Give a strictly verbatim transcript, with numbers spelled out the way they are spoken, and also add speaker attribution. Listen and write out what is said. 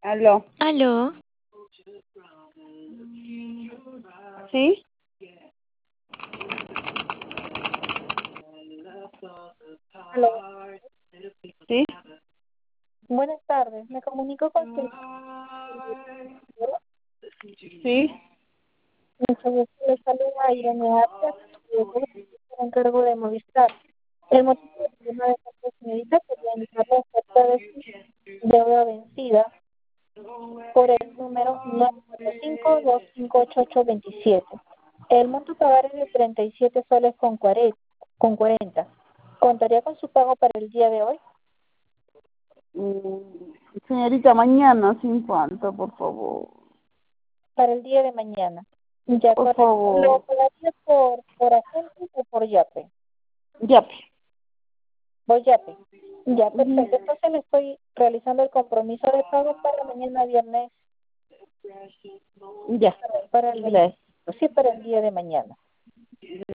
Speaker 1: Aló.
Speaker 2: Aló,
Speaker 1: ¿Sí?
Speaker 3: Aló,
Speaker 1: ¿Sí?
Speaker 3: buenas tardes. Me comunico con su
Speaker 1: ¿Sí?
Speaker 3: mucho gusto. Le saluda Irene Arias, y yo me encargo de Movistar. El motivo de mi llamada es esta señorita quería indicarle acerca de su deuda vencida por el número nueve cuatro cinco dos cinco ocho ocho dos siete. El monto a pagar es de treinta y siete soles con cuarenta. Con cuarenta. ¿Contaría con su pago para el día de hoy?
Speaker 1: Mm, Señorita, mañana sin falta, por favor.
Speaker 3: Para el día de mañana. Ya,
Speaker 1: Por
Speaker 3: correcto. ¿Lo
Speaker 1: favor.
Speaker 3: pagaría por, por agente o por Yape?
Speaker 1: Ya.
Speaker 3: Por Yape. Ya,
Speaker 1: Ujú.
Speaker 3: perfecto. Entonces le estoy realizando el compromiso de pago para mañana viernes,
Speaker 1: Ya.
Speaker 3: para el
Speaker 1: Gracias.
Speaker 3: sí, para el día de mañana.